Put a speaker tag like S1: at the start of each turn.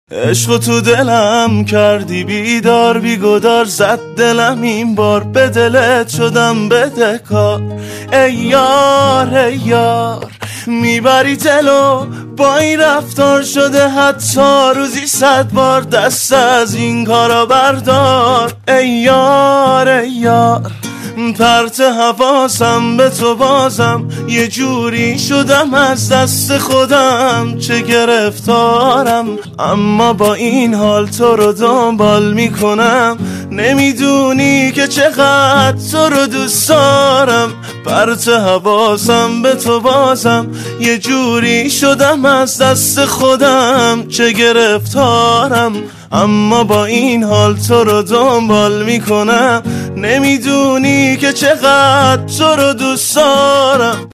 S1: عشق تو دلم کردی بیدار بیگدار، زد دلم این بار به دلت شدم بدهکار. ای یار ای یار میبری دلو با این رفتار، شده حتی روزی 100 بار دست از این کارا بردار. ای یار ای یار پرت حواسم به تو بازم، یه جوری شدم از دست خودم چه گرفتارم. اما با این حال تو رو دنبال میکنم، نمیدونی که چقدر تو رو دوست دارم. پرت حواسم به تو بازم، یه جوری شدم از دست خودم چه گرفتارم. اما با این حال تو رو دنبال میکنم، نمیدونی که چقدر تو رو دوست دارم.